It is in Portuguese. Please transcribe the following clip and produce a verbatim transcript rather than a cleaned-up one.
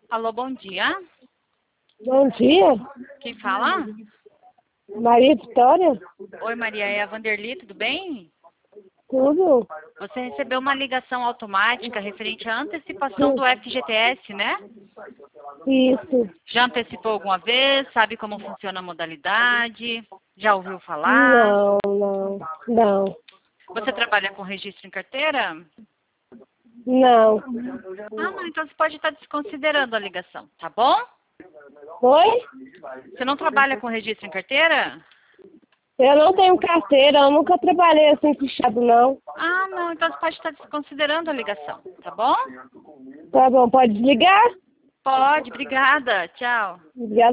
Alô, bom dia. Bom dia, Quem fala? Maria Vitória. Oi, Maria, é a Vanderly, tudo bem? Tudo? Você recebeu uma ligação automática referente à antecipação do F G T S, né? Isso. Já antecipou alguma vez? Sabe como funciona a modalidade? Já ouviu falar? Não, não, não, Você trabalha com registro em carteira? não. Ah, não, então você pode estar desconsiderando a ligação, tá bom? Oi? Você não trabalha com registro em carteira? Eu não tenho carteira, eu nunca trabalhei assim fechado, não. Ah, não, então você pode estar desconsiderando a ligação, tá bom? Tá bom, pode desligar? Pode, obrigada, tchau. Obrigada.